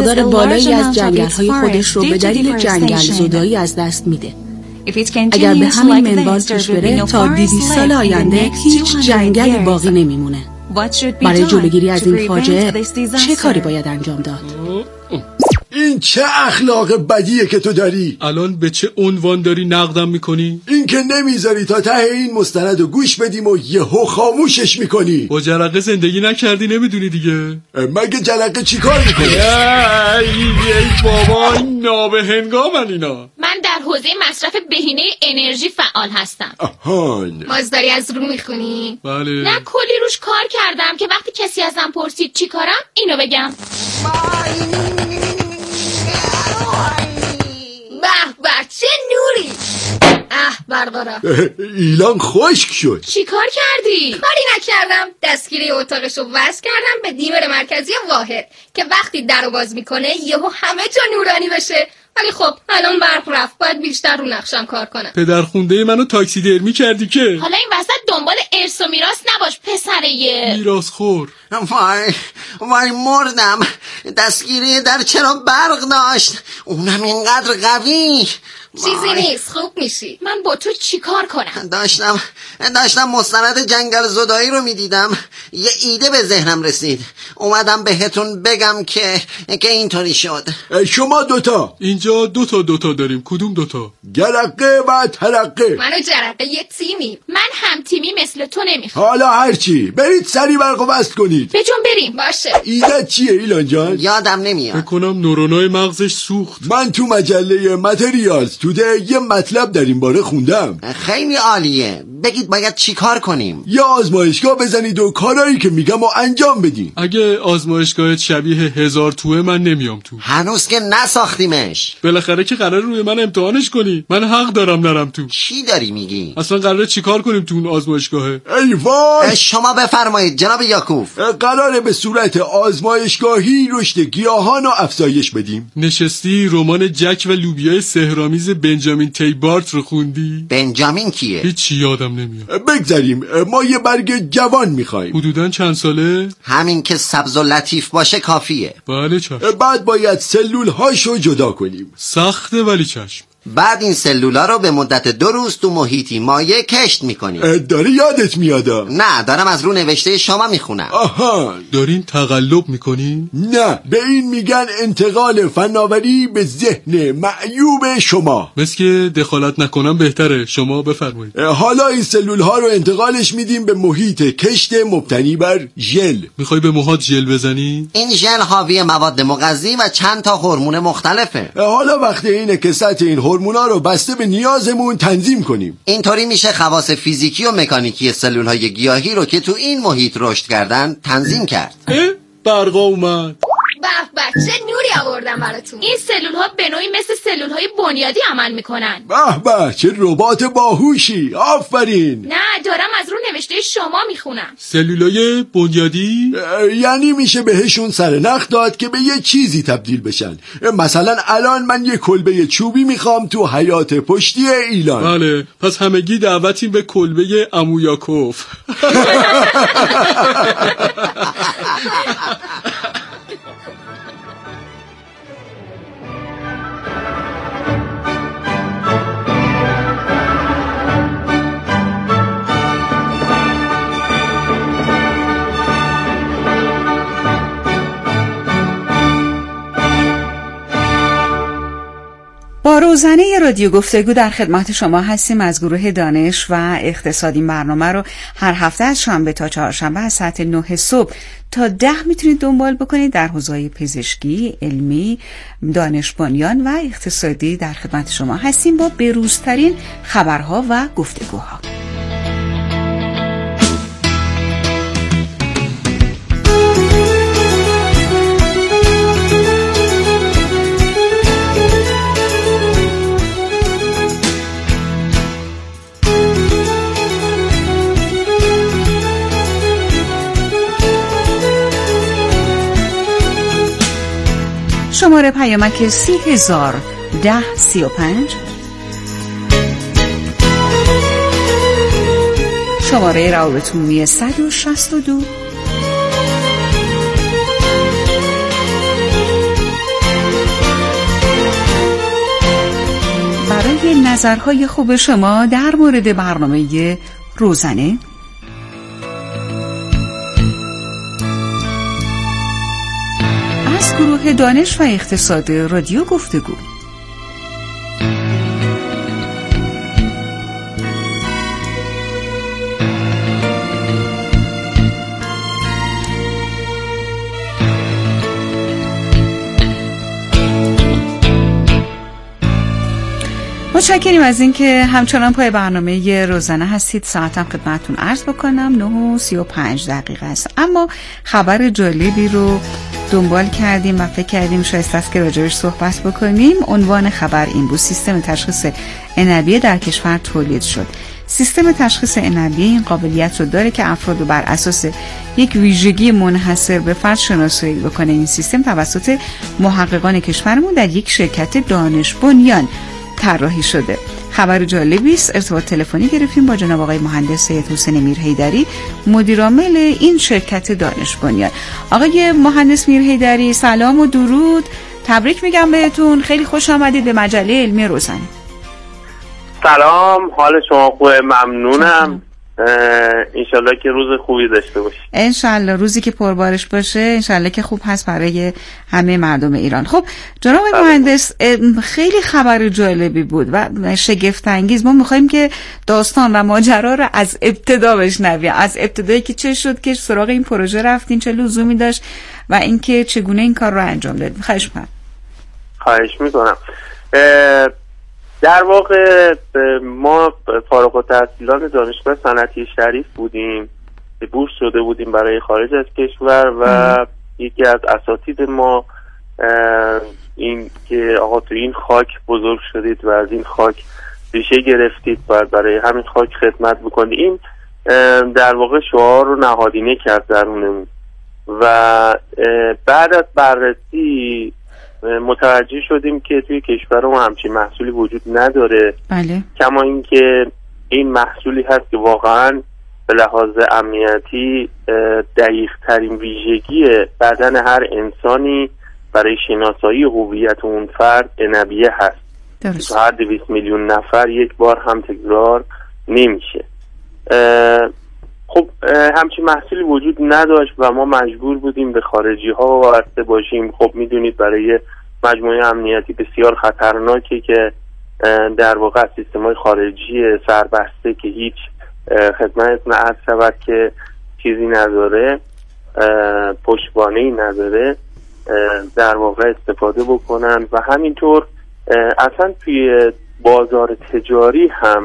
مقدار بالایی از جنگل‌های خودش رو به دلیل جنگل زدایی از دست میده. اگر به همین منوال پیش بره تا 200 سال آینده هیچ جنگلی باقی نمیمونه. برای جلوگیری از این فاجعه چه کاری باید انجام داد؟ این چه اخلاق بدیه که تو داری؟ الان به چه عنوان داری نقدم میکنی؟ این که نمیذاری تا ته این مستند رو گوش بدیم و یهو خاموشش میکنی. با جرقه زندگی نکردی نمیدونی دیگه. مگه جرقه چی کار میکنی؟ ای بابا این نابهنگامن اینا. من در حوزه مصرف بهینه انرژی فعال هستم. آهان مازداری از رو میخونی؟ بله. نه کلی روش کار کردم که وقتی کسی ازم پرسید چی کارم اینو بگم. به چه نوری. برقرار. ایلان خشک شد. چی کار کردی؟ کاری نکردم. دستگیری اتاقشو وصل کردم به دیمر مرکزی واحد که وقتی درو باز میکنه یهو همه جا نورانی بشه. ولی خب الان برق رفت، باید بیشتر رو نقشم کار کنم. پدرخونده منو تاکسی درمی کردی که. حالا این وسط دنبال ارث و میراث نباش پسره. میراث خور. وای مردم. دستگیری در چرا برق داشت؟ اونم اینقدر قوی. چیزی نیست، خوب میشی. من با تو چی کار کنم؟ داشتم مستند جنگل زدایی رو میدیدم. یه ایده به ذهنم رسید. اومدم بهتون بگم که اینطوری شد. شما دوتا اینجا دوتا داریم. کدوم دوتا؟ جرقه و ترقه. من و جرقه یه تیمی. من هم تیمی مثل تو نمیخوام. حالا هرچی، برید سری برق وصل کنید. بجون بریم. باشه. ایده چیه ایلان جان؟ یادم نمیاد. بکنم نورونای مغزش سوخت. من تو مجله متریالز توده یه مطلب در این باره خوندم. خیلی عالیه. بگید باید چی کار کنیم؟ یا آزمایشگاه بزنید و کارایی که میگم و انجام بدین. اگه آزمایشگاه شبیه 1000 توه من نمیام تو. هنوز که نساختیمش. بالاخره که قرار روی من امتحانش کنی. من حق دارم نرم تو. چی داری میگی؟ اصلا قراره چی کار کنیم تو اون آزمایشگاهه؟ ای وای. شما بفرمایید جناب یاکوف. قراره به صورت آزمایشگاهی رشد گیاهان رو افزایش بدیم. نشستی رمان جک و لوبیای سحرآمیز بنجامین تیبارت رو خوندی؟ بنجامین کیه؟ هیچی یادم نمیاد. بگذاریم، ما یه برگ جوان میخوایم. حدوداً چند ساله؟ همین که سبز و لطیف باشه کافیه. بله چشم. بعد باید سلول هاشو جدا کنیم. سخته ولی چشم. بعد این سلولا رو به مدت 2 روز تو محیطی مایع کشت میکنیم. داری یادت میادا؟ نه، دارم از رو نوشته شما میخونم. آها. دارین تقلب میکنین؟ نه، به این میگن انتقال فناوری به ذهن معیوب شما. مثل که دخالت نکنم بهتره. شما بفرمایید. حالا این سلول ها رو انتقالش میدیم به محیط کشت مبتنی بر ژل. میخوای به موهات ژل بزنی؟ این ژل حاوی مواد مغذی و چند تا هورمون مختلفه. حالا وقت اینه که سطح این هورمونا رو بسته به نیازمون تنظیم کنیم. اینطوری میشه خواص فیزیکی و مکانیکی سلول‌های گیاهی رو که تو این محیط رشد کردن تنظیم کرد. برقا اومد. به چه نوری آوردم براتون. این سلول ها به نوعی مثل سلول های بنیادی عمل میکنن. به چه ربات باهوشی. آفرین. نه، دارم از رو نوشته شما میخونم. سلولای بنیادی؟ یعنی میشه بهشون سرنخ داد که به یه چیزی تبدیل بشن. مثلا الان من یه کلبه چوبی میخوام تو حیاط پشتی ایلان. بله، پس همگی دعوتیم به کلبه عمو یاکوف. با روزنه رادیو گفتگو در خدمت شما هستیم. از گروه دانش و اقتصادی برنامه رو هر هفته از شنبه تا چهارشنبه از ساعت 9 صبح تا 10 میتونید دنبال بکنید. در حوزه‌های پزشکی، علمی، دانش بنیان و اقتصادی در خدمت شما هستیم با بروزترین خبرها و گفتگوها. شماره پیامک 301035، شماره روابط عمومی 162، نظرهای خوب شما در مورد برنامه روزنه. از گروه دانش و اقتصاد رادیو گفتگو. متشکریم از اینکه همچنان پای برنامه روزانه هستید. ساعتم خدمتتون عرض بکنم 9:35 است. اما خبر جالبی رو دنبال کردیم و فکر کردیم شایسته است که راجعش صحبت بکنیم. عنوان خبر این بود: سیستم تشخیص عنبیه در کشور تولید شد. سیستم تشخیص عنبیه این قابلیت رو داره که افراد رو بر اساس یک ویژگی منحصر به فرد شناسایی بکنه. این سیستم توسط محققان کشورمون در یک شرکت دانش بنیان طراحی شده. خبر جالبی است. ارتباط تلفنی گرفتیم با جناب آقای مهندس سید حسین میرحیدری، مدیر عامل این شرکت دانش بنیان. آقای مهندس میرحیدری سلام و درود، تبریک میگم بهتون، خیلی خوش آمدید به مجله علمی روزنه. سلام، حال شما خوبه؟ ممنونم. انشالله که روز خوبی داشته باشید. انشالله روزی که پربارش باشه، انشالله که خوب هست برای همه مردم ایران. خب جناب مهندس، خیلی خبر جالبی بود و شگفت انگیز. ما میخوایم که داستان و ماجرا رو از ابتدا بشنویم، از ابتدایی که چه شد که سراغ این پروژه رفتین، چه لزومی داشت و اینکه چگونه این کار رو انجام دادید. خواهش میکنم. در واقع ما فارغ التحصیلان دانشگاه صنعتی شریف بودیم، بورس شده بودیم برای خارج از کشور و یکی از اساتید ما این که آقا تو این خاک بزرگ شدید و از این خاک ریشه گرفتید، باید برای همین خاک خدمت بکنید. این در واقع شعار رو نهادینه کرد درونمون و بعد از بررسی متوجه شدیم که توی کشور ما همچین محصولی وجود نداره. بله. کما اینکه این محصولی هست که واقعا به لحاظ امنیتی دقیق ترین ویژگی بدن هر انسانی برای شناسایی هویت اون فرد عنبیه هست. درست. هر 200 میلیون نفر یک بار هم تکرار نمیشه. خب همچین محصولی وجود نداشت و ما مجبور بودیم به خارجی ها وابسته باشیم. خب میدونید برای مجموعه امنیتی بسیار خطرناکه که در واقع سیستم های خارجی سربسته که هیچ خدمتتون عرض شود که چیزی نداره، پشتوانه‌ای نداره، در واقع استفاده بکنن و همینطور اصلا توی بازار تجاری هم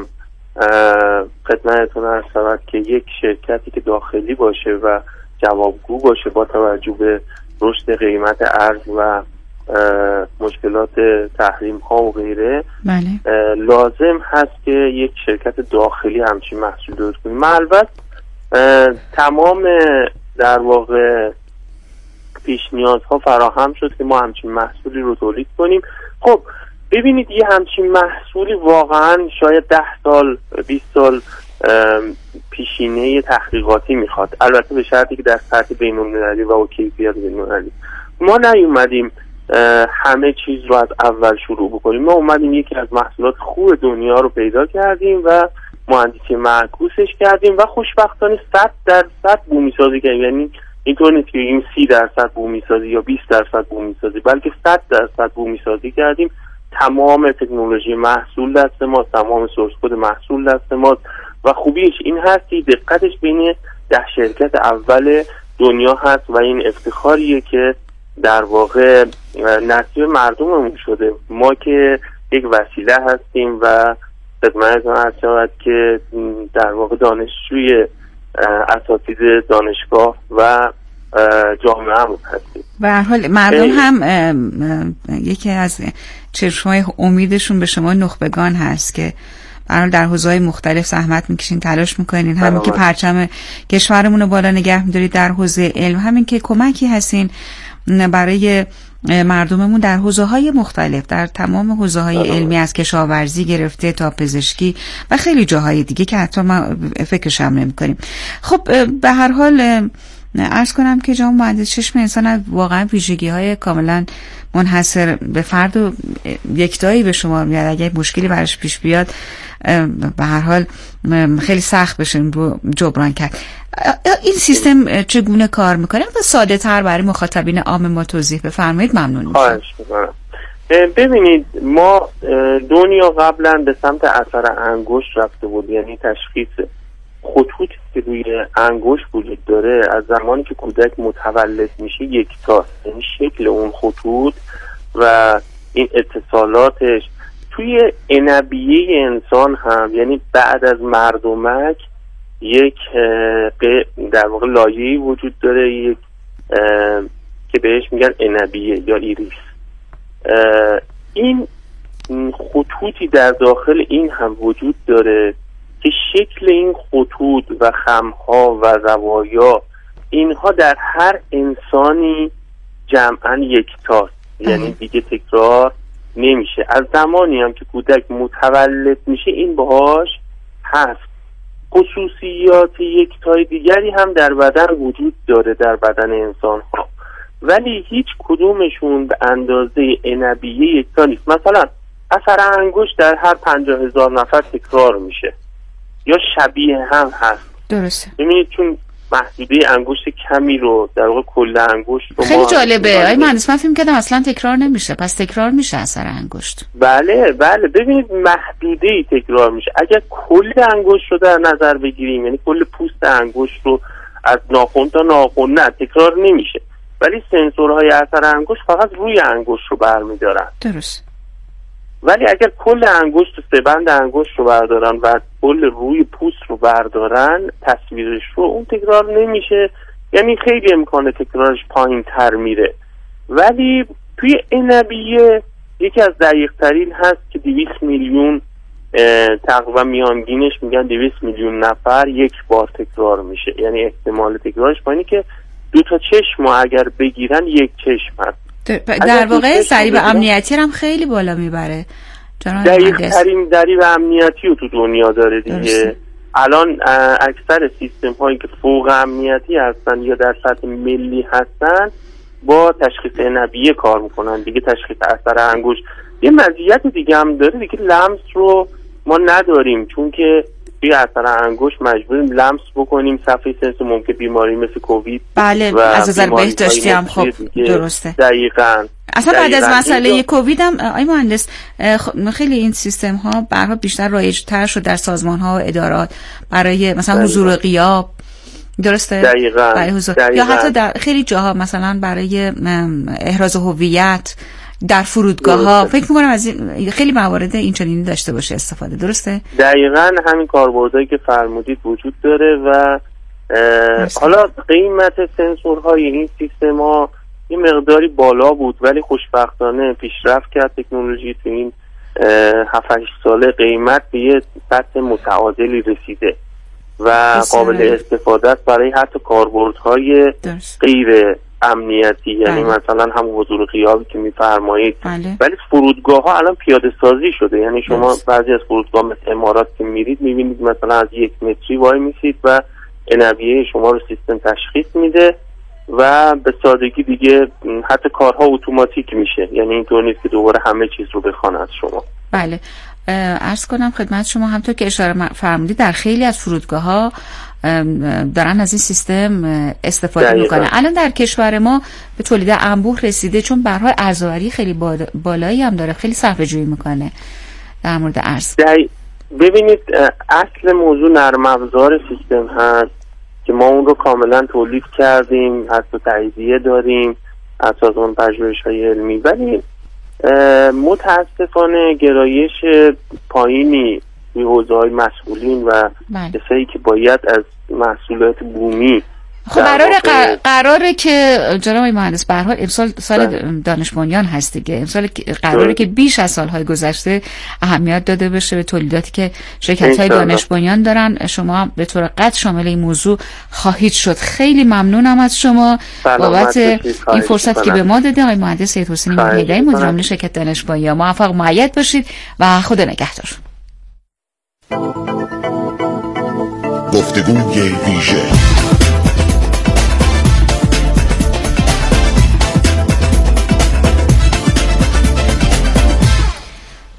خدمتتون عرض شود که یک شرکتی که داخلی باشه و جوابگو باشه با توجه به رشد قیمت ارز و مشکلات تحریم ها و غیره، بله. لازم هست که یک شرکت داخلی همچین محصول درست کنیم. البته تمام در واقع پیش نیازها فراهم شد که ما همچین محصولی رو تولید کنیم. خب ببینید یه همچین محصولی واقعا شاید 10 سال 20 سال پیشینه تحقیقاتی میخواد، البته به شرطی که در سطح بین‌المللی و با کیفیت بین‌المللی. ما نیومدیم همه چیز رو از اول شروع بکنیم. ما اومدیم یکی از محصولات خوب دنیا رو پیدا کردیم و مهندسی معکوسش کردیم و خوشبختانه 100% بومی سازی کردیم. یعنی اینطور نیست که این 30% بومی سازی یا 20% بومی سازی، بلکه 100% بومی سازی کردیم. تمام تکنولوژی محصول دست ماست، تمام سورس کد محصول دست ماست و خوبیش این هست که دقتش بین 10 شرکت اول دنیا هست و این افتخاریه که در واقع نصیب مردممون شده. ما که یک وسیله هستیم و خدمتتون عرض شود که در واقع دانشجوی اساتید دانشگاه و جامعه هم هستیم. به هر حال مردم هم یکی از چشمای امیدشون به شما نخبگان هست که برای در حوزه‌های مختلف زحمت میکشین، تلاش میکنین، همین که پرچم کشورمون رو بالا نگه میدارید در حوزه علم، همین که کمکی هستین برای مردممون در حوزه‌های مختلف، در تمام حوزه‌های علمی از کشاورزی گرفته تا پزشکی و خیلی جاهای دیگه که حتی ما فکرش هم نمی‌کنیم. خب به هر حال عرض کنم که جناب مهندس چشم انسان واقعا ویژگی‌های کاملا منحصر به فرد و یکتایی به شما میاد. اگه مشکلی براش پیش بیاد به هر حال خیلی سخت بشه رو جبران کرد. این سیستم چگونه کار میکنه و ساده تر برای مخاطبین عام ما توضیح بفرمایید ممنون میشم. خواهش میکنم. ببینید ما دنیا قبلا به سمت اثر انگشت رفته بود، یعنی تشخیص خطوطی که روی انگشت وجود داره از زمانی که کودک متولد میشه یکتاست، یعنی شکل اون خطوط و این اتصالاتش. توی عنبیه انسان هم یعنی بعد از مردمک یک در واقع لایه‌ای وجود داره، یک که بهش میگن عنبیه یا ایریس. این خطوطی در داخل این هم وجود داره که شکل این خطوط و خمها و زوایا اینها در هر انسانی جمعاً یکتاست، یعنی دیگه تکرار نمیشه. از زمانی هم که کودک متولد میشه این باهاش هست. خصوصیات یکتای دیگری هم در بدن وجود داره در بدن انسان ها، ولی هیچ کدومشون به اندازه عنبیه یکتا نیست. مثلا اثر انگشت در هر 50,000 نفر تکرار میشه یا شبیه هم هست. درسته. ببینید چون محدوده انگشت کمی رو در واقع کل انگشت رو خیلی جالبه. آی مهندس من فکر کردم اصلا تکرار نمیشه، پس تکرار میشه اثر انگشت. بله ببینید محدوده‌ای تکرار میشه. اگر کل انگشت رو در نظر بگیریم، یعنی کل پوست انگشت رو از ناخن تا ناخن، نه تکرار نمیشه، ولی سنسورهای اثر انگشت فقط روی انگشت رو برمیدارن. درست. ولی اگر کل انگشت و سه‌بند انگشت رو بردارن و کل روی پوست رو بردارن تصویرش رو، اون تکرار نمیشه، یعنی خیلی امکان تکرارش پایین تر میره. ولی توی عنبیه یکی از دقیق ترین هست که 200 میلیون تقریبا میانگینش میگن 200 میلیون نفر یک بار تکرار میشه، یعنی احتمال تکرارش پایینه که 2 تا چشم اگر بگیرن یک چشم هست. در واقع ضریب امنیتی هم خیلی بالا میبره. دقیق ترین ضریب امنیتی رو تو دنیا داره دیگه. درسته. الان اکثر سیستم هایی که فوق امنیتی هستن یا در سطح ملی هستن با تشخیص عنبیه کار میکنن دیگه. تشخیص اثر انگشت یه مزیت دیگه هم داره دیگه، لمس رو ما نداریم، چون که توی اثر انگشت مجبوریم لمس بکنیم صفحه سنس ممکن بیماری مثل کووید. بله از نظر بهداشتی هم خب درسته. دقیقاً. اصلا بعد از مسئله کووید هم آی مهندس خیلی این سیستم ها برها بیشتر رایج‌تر شد در سازمان ها و ادارات برای مثلا حضور و غیاب. درسته؟ دقیقاً. برای حضور. یا حتی در خیلی جاها مثلا برای احراز هویت در فرودگاه ها فکر می‌کنم از خیلی موارد این چنینی داشته باشه استفاده. درسته؟ دقیقاً همین کاربردهایی که فرمودید وجود داره و حالا قیمت سنسورهای این سیستم ها یه مقداری بالا بود، ولی خوشبختانه پیشرفت کرد تکنولوژی تو این 7-8 ساله، قیمت به یه سطح متعادلی رسیده و قابل استفاده است برای حتی کاربردهای غیر امنیتی، یعنی مثلا هم حضور غیابی که میفرمایید. ولی فرودگاه ها الان پیاده سازی شده، یعنی شما بعضی از فرودگاه مثل امارات که میرید میبینید مثلا از 1 متری وای میسید و عنبیه شما رو سیستم تشخیص میده و به سادگی دیگه حتی کارها اتوماتیک میشه، یعنی اینطور نیست که دوباره همه چیز رو بخونه از شما. بله عرض کنم خدمت شما همونطور که اشاره فرمودید در خیلی از فرودگاه ها دارن از این سیستم استفاده میکنن. الان در کشور ما به تولید انبوه رسیده، چون به هر حال ارزآوری خیلی بالایی هم داره، خیلی صرفه جویی میکنه در مورد ارز. ببینید اصل موضوع نرم افزار سیستم هست که ما اون رو کاملا تولید کردیم، حتی تاییدیه داریم از سازمان پژوهش‌های علمی، ولی متاسفانه گرایش پایینی توی حوزه‌های مسئولین و کسایی که باید از محصولات بومی خب قراره که جناب مهندس به هر حال امسال سال دانش بنیان هست دیگه، امسال قراره که بیش از سالهای گذشته اهمیت داده بشه به تولیداتی که شرکت‌های دانش بنیان دارن. شما به طور قطع شامل این موضوع خواهید شد. خیلی ممنونم از شما بابت این فرصت که به ما دادید. آقای مهندس سید حسینی هیدری مدیر عامل شرکت دانش بنیان، موفق و مؤید باشید و خدا نگهدار. گفتگوی ویژه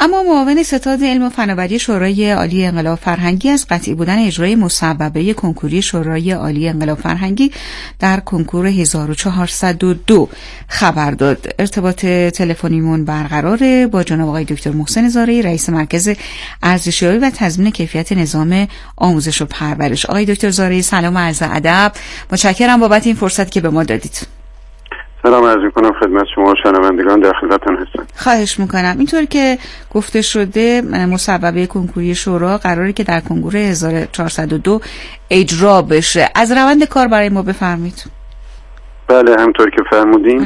اما معاون ستاد علم و فناوری شورای عالی انقلاب فرهنگی از قطعی بودن اجرای مصوبه کنکوری شورای عالی انقلاب فرهنگی در کنکور 1402 خبر داد. ارتباط تلفنیمون برقراره با جناب آقای دکتر محسن زارعی، رئیس مرکز ارزشیابی و تضمین کیفیت نظام آموزش و پرورش. آقای دکتر زارعی سلام و عرض ادب، متشکرم بابت این فرصت که به ما دادید. سلام عرض می‌کنم خدمت شما شنوندگان، در خدمتتون هستم. خواهش میکنم. اینطور که گفته شده مصوبه کنکوری شورا قراره که در کنکور 1402 اجرا بشه. از روند کار برای ما بفرمایید. بله، همونطور که فرمودین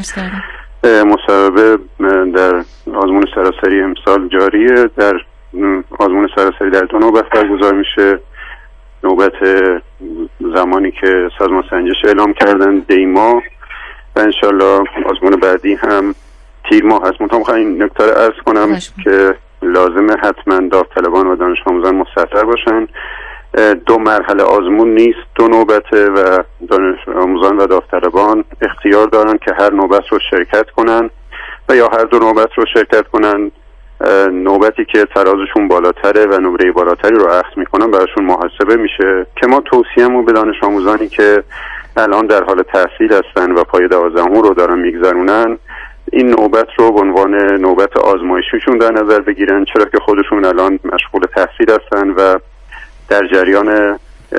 مصوبه در آزمون سراسری امسال جاریه. در آزمون سراسری در 2 نوبت برگزار میشه. نوبت زمانی که سازمان سنجش اعلام کردن دیما و انشالله آزمون بعدی هم تیر ماه هست. منطقه این نکته رو عرض کنم که لازمه حتما داوطلبان و دانش آموزان مستحضر باشن. 2 مرحله آزمون نیست، 2 نوبته و دانش آموزان و داوطلبان اختیار دارن که هر نوبت رو شرکت کنن و یا هر 2 نوبت رو شرکت کنن. نوبتی که ترازشون بالاتره و نمره بالاتری رو اخذ میکنن براشون محاسبه میشه که ما توصیه‌مون به دانش آموزانی که الان در حال تحصیل هستن و پای 12 رو دارن میگذرونن این نوبت رو به عنوان نوبت آزمایشیشون در نظر بگیرن، چرا که خودشون الان مشغول تحصیل هستن و در جریان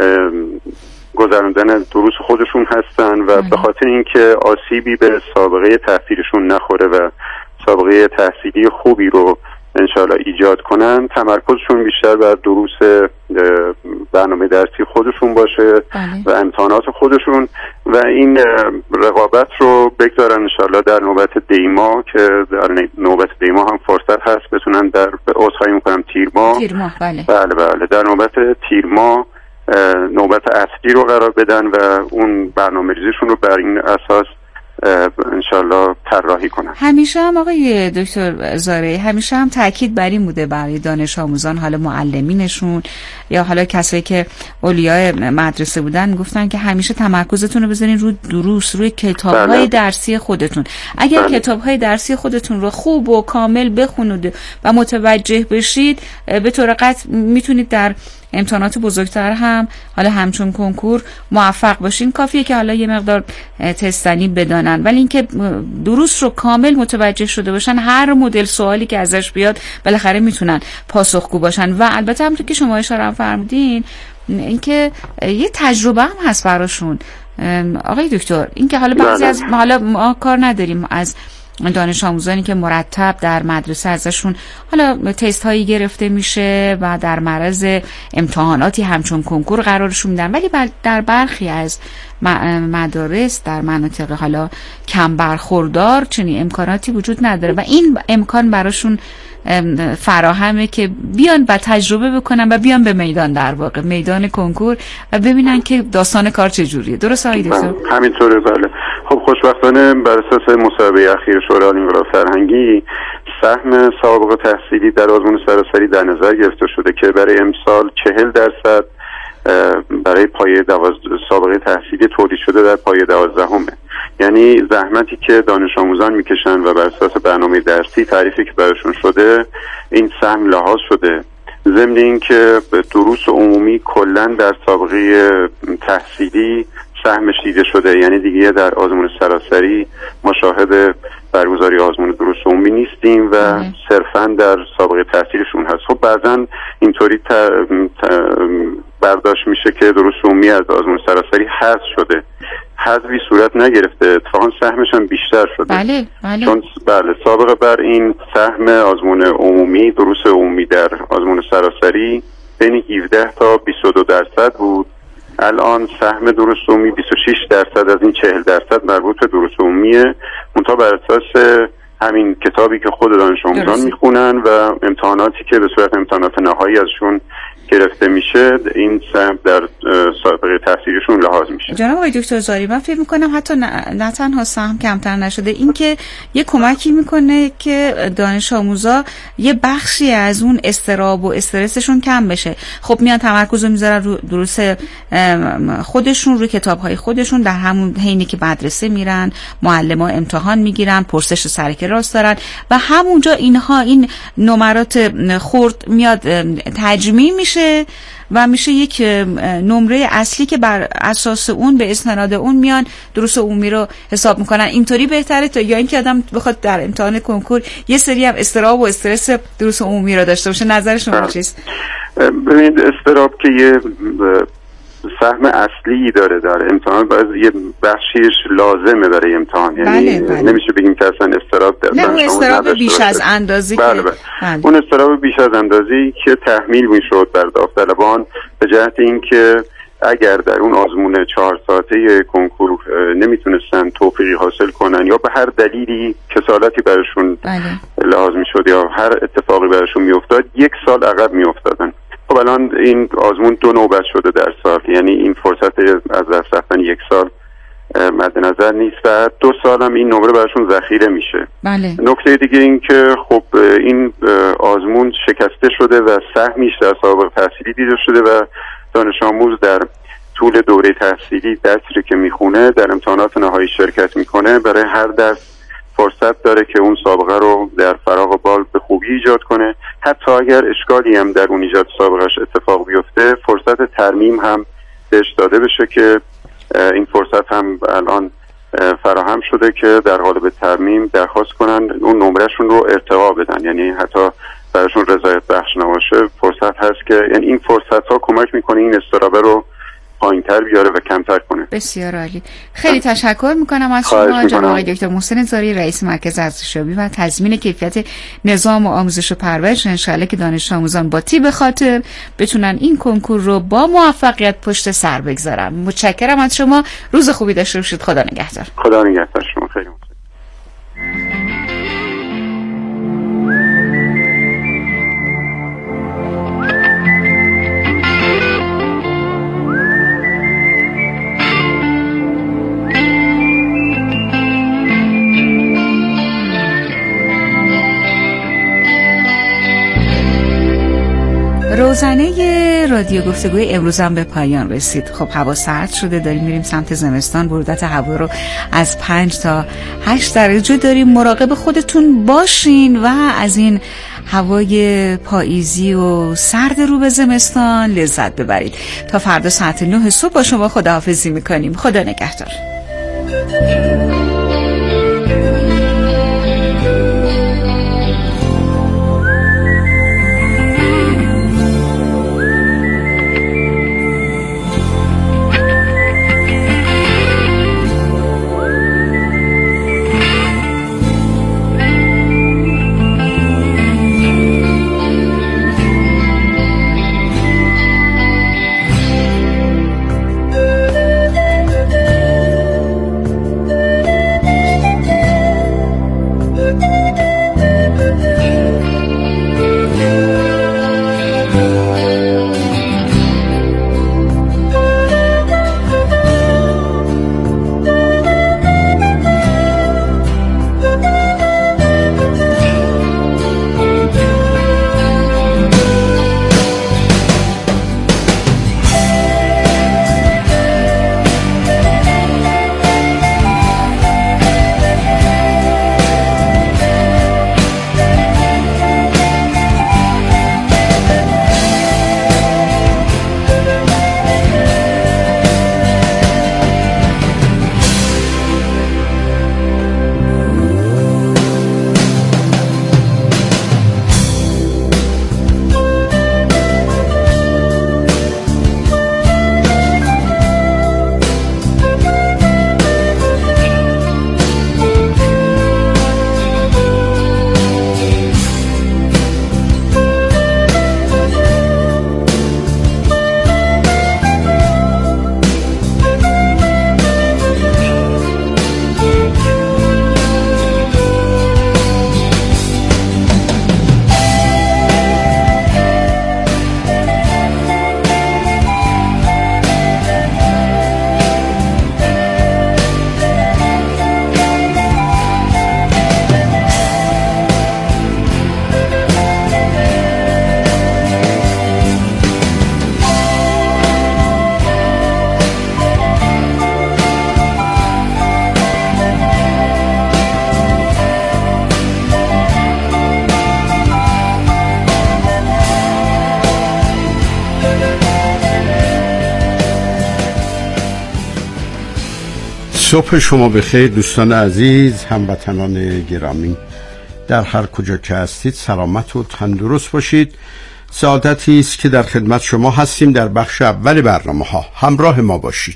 گذراندن دروس خودشون هستن و به خاطر اینکه آسیبی به سابقه تحصیلشون نخوره و سابقه تحصیلی خوبی رو انشاءالله ایجاد کنن، تمرکزشون بیشتر بر دروس برنامه درسی خودشون باشه و امتحانات خودشون و این رقابت رو بگذارن انشاءالله در نوبت دیما که در نوبت دیما هم فرصت هست بتونن در عذرخواهی میکنم تیر ماه بله در نوبت تیر ماه نوبت اصلی رو قرار بدن و اون برنامه ریزیشون رو بر این اساس انشالله طراحی کنن. همیشه هم آقای دکتر زارعی همیشه هم تاکید بر این بوده برای دانش آموزان، حالا معلمینشون یا حالا کسایی که اولیای مدرسه بودن، گفتن که همیشه تمرکزتون رو بذارین روی دروس، روی کتاب‌های درسی خودتون. اگر کتاب‌های درسی خودتون رو خوب و کامل بخونید و متوجه بشید، به طور قطع میتونید در امتحانات بزرگتر هم حالا همچون کنکور موفق باشین. کافیه که حالا یه مقدار تستنی بدانن، ولی اینکه دروس رو کامل متوجه شده باشن، هر مدل سوالی که ازش بیاد بالاخره میتونن پاسخگو باشن. و البته همونطور که شما اشاره فرمودین اینکه یه تجربه هم هست براشون آقای دکتر، اینکه حالا بعضی از حالا ما کار نداریم از دانش آموزانی که مرتب در مدرسه ازشون حالا تست هایی گرفته میشه و در معرض امتحاناتی همچون کنکور قرارشون میدن، ولی در برخی از مدارس در مناطق حالا کم برخوردار چنین امکاناتی وجود نداره و این امکان براشون فراهمه که بیان و تجربه بکنن و بیان به میدان، در واقع میدان کنکور، و ببینن که داستان کار چجوریه. درست آقای دکتر؟ همینطوره. بله. خب خوشبختانه بر اساس مصوبه اخیر شورای عالی انقلاب فرهنگی سهم سابقه تحصیلی در آزمون سراسری در نظر گرفته شده که برای امسال 40% برای پایه سابقه تحصیلی تولید شده در پایه 12. یعنی زحمتی که دانش آموزان میکشن و بر اساس برنامه درسی تعریفی که براشون شده این سهم لحاظ شده. ضمن این که دروس عمومی کلا در سابقه تحصیلی سهمش دیده شده، یعنی دیگه در آزمون سراسری ما شاهد برگزاری آزمون دروس عمومی نیستیم و صرفا در سابقه تحصیلشون هست. خب بعضا اینطوری برداشت میشه که دروس عمومی از آزمون سراسری حذف شده. حذفی صورت نگرفته، اتفاقا سهمش هم بیشتر شده. بله. چون سابقه بر این سهم آزمون عمومی، دروس عمومی در آزمون سراسری بین 17 تا 22% بود. الان سهم دروس عمومی 26% از این 40% مربوط به دروس عمومیه، منتها بر اساس همین کتابی که خود دانش آموزان میخونن و امتحاناتی که به صورت امتحانات نهایی ازشون گرفته میشه این سهم در سابقه تحصیلیشون لحاظ میشه. جناب آقای دکتر زاری، من فکر میکنم حتی نه تنها سهم کمتر نشده، این که یه کمکی میکنه که دانش آموزا یه بخشی از اون اضطراب و استرسشون کم بشه. خب میان تمرکز رو میذارن رو دروس خودشون، روی کتاب‌های خودشون، در همون حینی که مدرسه میرن، معلم‌ها امتحان میگیرن، پرسش سر کلاس دارن و همونجا اینها این نمرات خرد میاد تجمیع میشه و میشه یک نمره اصلی که بر اساس اون به استناد اون میان دروس عمومی رو حساب میکنن. اینطوری بهتره تا یا اینکه آدم بخواد در امتحان کنکور یه سری هم اضطراب و استرس دروس عمومی رو داشته باشه؟ نظر شما چیست؟ ببینید اضطراب که یه سهم اصلی داره در امتحان، باید یه بخشیش لازمه برای امتحان، یعنی بله. نمیشه بگیم که اصلا اضطراب در نه، اون اضطراب بیش از اندازی بله. اون اضطراب بیش از اندازی که تحمیل میشد بر داوطلبان به جهت اینکه اگر در اون آزمون 4 ساعته کنکور نمیتونستن توفیقی حاصل کنن یا به هر دلیلی کسالتی براشون لحاظ میشد یا هر اتفاقی براشون میافتاد 1 سال عقب میافتادن. خب الان این آزمون 2 نوبت شده در سال، یعنی این فرصت از دست رفتن 1 سال مد نظر نیست و 2 سال هم این نمره براشون ذخیره میشه. بله. نکته دیگه این که خب این آزمون شکسته شده و سهمیش در سابقه تحصیلی دیده شده و دانش آموز در طول دوره تحصیلی درسی که میخونه در امتحانات نهایی شرکت میکنه، برای هر درس فرصت داره که اون سابقه رو در فراغ بال به خوبی ایجاد کنه. حتی اگر اشکالی هم در اون ایجاد سابقهش اتفاق بیفته فرصت ترمیم هم بهش داده بشه که این فرصت هم الان فراهم شده که در قالب ترمیم درخواست کنن اون نمرهشون رو ارتقا بدن، یعنی حتی براشون رضایت بخش نباشه فرصت هست که یعنی این فرصت ها کمک میکنه این استرابه رو پایین‌تر بیاره و کمتر کنه. بسیار عالی. خیلی تشکر میکنم از شما جناب آقای دکتر محسن زاری، رئیس مرکز ارزشیابی و تضمین کیفیت نظام آموزش و پرورش. انشالله که دانش آموزان با تیب خاطر بتونن این کنکور رو با موفقیت پشت سر بگذارن. متشکرم از شما. روز خوبی داشته باشید. خدا نگهدار. خدا نگهدار شما. خیلی ممنون. روزانه رادیو گفتگوی امروز هم به پایان رسید. خب هوا سرد شده، داریم میریم سمت زمستان. بردت هوا رو از 5 تا 8 درجه داریم. مراقب خودتون باشین و از این هوای پاییزی و سرد رو به زمستان لذت ببرید. تا فردا ساعت 9 صبح با شما خداحافظی میکنیم. خدا نگهدار. صبح شما بخیر دوستان عزیز، هموطنان گرامی، در هر کجا که هستید سلامت و تندرست باشید. سعادتی است که در خدمت شما هستیم. در بخش اول برنامه ها همراه ما باشید.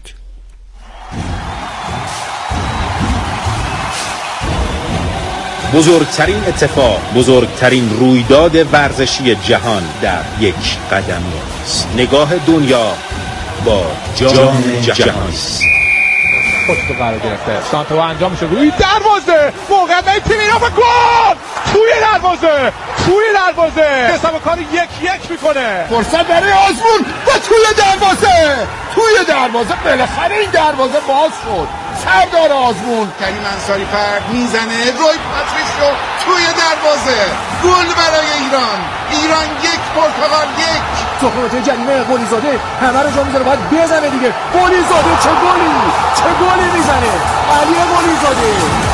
بزرگترین اتفاق، بزرگترین رویداد ورزشی جهان در یک قدمی است. نگاه دنیا با جام جهانی. خوشو قرار گرفته، سانتو انجام میشه روی دروازه، موقع به تیم ایران و گل توی دروازه حساب کار 1-1 میکنه. فرصت برای آزمون و توی دروازه بالاخره این دروازه باز شد. سردار آزمون کریم انصاری فرد میزنه، روی پاتریشیو توی دروازه، گل برای ایران 1 پرتغال 1. تخمه جریمه قلیزاده همه رو جا میذاره، باید بزنه دیگه. قلیزاده چه گلی میزنه علی قلیزاده.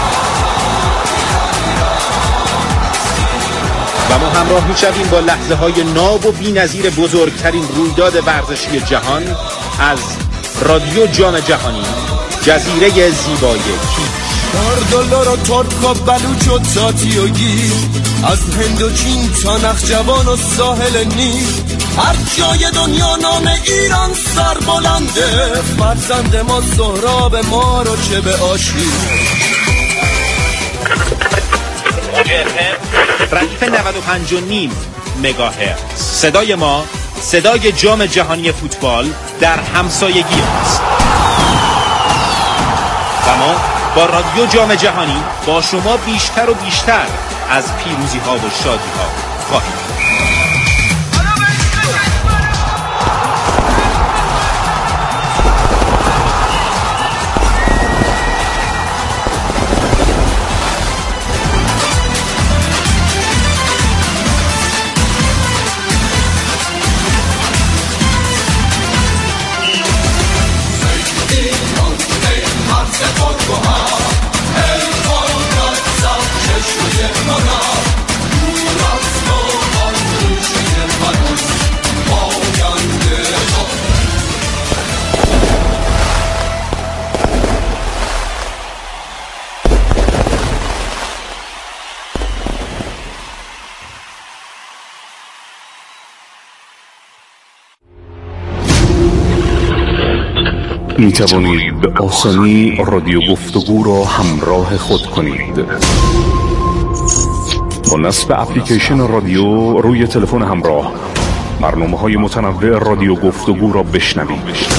و ما همراه میشویم با لحظه های ناب و بی‌نظیر بزرگترین رویداد ورزشی جهان از رادیو جام جهانی، جزیره زیبای کیش. دلار و ترک و بلوچ و تاتی و گیر، از هند و چین تا نخجوان و ساحل نیل، هر جای دنیا نام ایران سر بلنده. فرزند ما سهراب ما رو چه به آشی. ردیف 95.5 مگاهرتز. صدای ما صدای جام جهانی فوتبال در همسایگی است. و ما با رادیو جام جهانی با شما بیشتر و بیشتر از پیروزی ها و شادی ها خواهیم. می توانید به آسانی رادیو گفتگو را همراه خود کنید. با نصب اپلیکیشن رادیو روی تلفن همراه برنامه‌های متنوع رادیو گفتگو را بشنوید.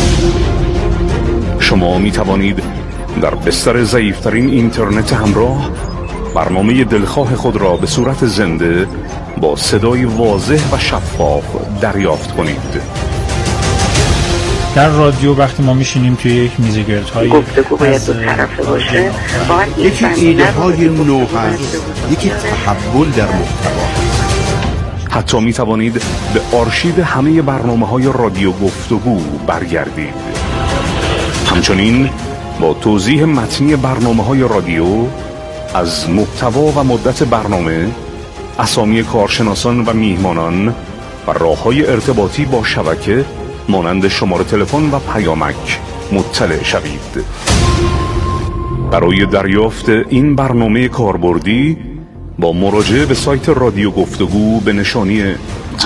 شما می توانید در بستر ضعیف‌ترین اینترنت همراه برنامه دلخواه خود را به صورت زنده با صدای واضح و شفاف دریافت کنید. در رادیو وقتی ما میشینیم توی یک میزگردهای گفتگو باید دو طرفه باشه، یکی ایده های نو هست، یکی تحول در محتوا. حتی می توانید به آرشیو همه برنامه‌های رادیو گفتگو برگردید. همچنین با توضیح متنی برنامه‌های رادیو از محتوا و مدت برنامه، اسامی کارشناسان و میهمانان و راه‌های ارتباطی با شبکه مانند شماره تلفن و پیامک مطلع شوید. برای دریافت این برنامه کاربردی با مراجعه به سایت رادیو گفتگو به نشانی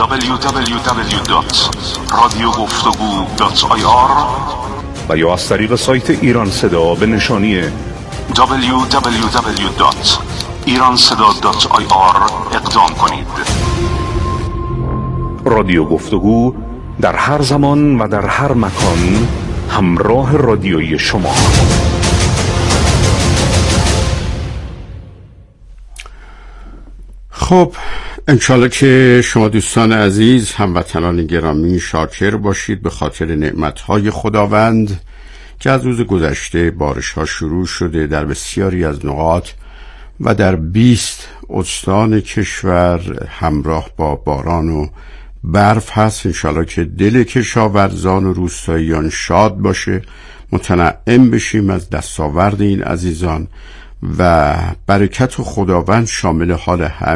www.radiogoftegu.ir و یا از طریق سایت ایران صدا به نشانی www.iranseda.ir اقدام کنید. رادیو گفتگو در هر زمان و در هر مکان همراه رادیویی شما. خب انشالله که شما دوستان عزیز، هموطنان گرامی شاکر باشید به خاطر نعمتهای خداوند که از روز گذشته بارش ها شروع شده در بسیاری از نقاط و در 20 استان کشور همراه با باران و برف هست. انشالله که دل کشاورزان و روستاییان شاد باشه، متنعم بشیم از دستاورد این عزیزان و برکت و خداوند شامل حال همه